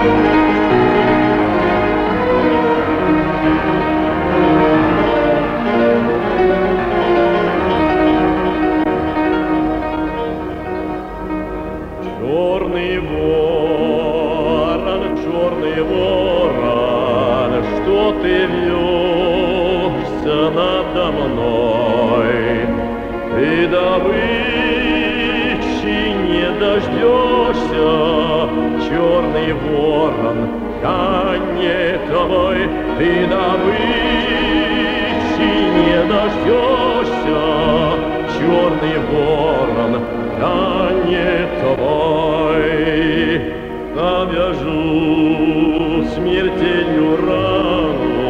Черный ворон, что ты вьешься надо мной? Ты добычи не дождешься, черный ворон, я не твой. Ты добычи не дождешься, черный ворон, я не твой. Навяжу смертельную рану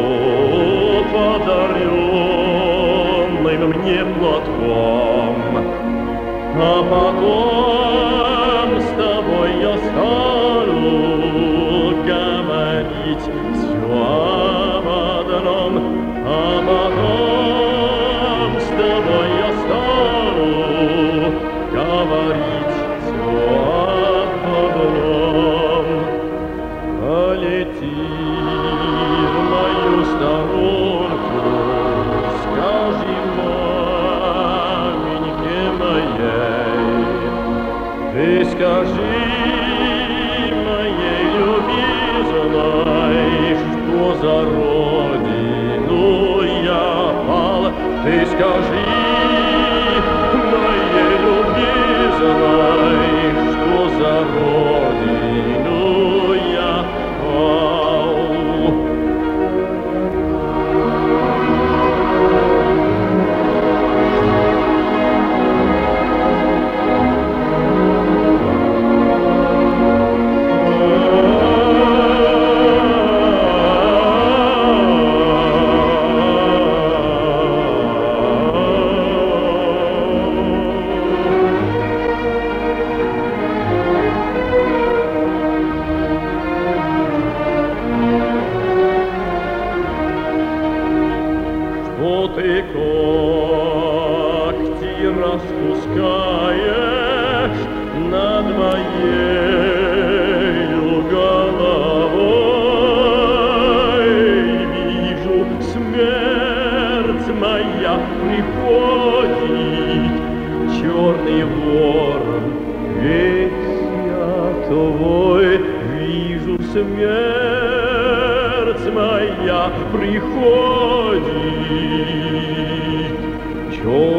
подаренным мне платком, а потом с тобой я стану говорить все об одном, а потом с тобой я стану говорить все об одном. Полети в мою сторонку, скажи маменьке моей, ты скажи моей любезной, что за родину я пал. Ты скажи моей любезной, что за родину я пал. Что ты когти распускаешь над моею головой? Вижу, смерть моя приходит, черный ворон, весь я твой. Вижу, смерть моя приходит, черный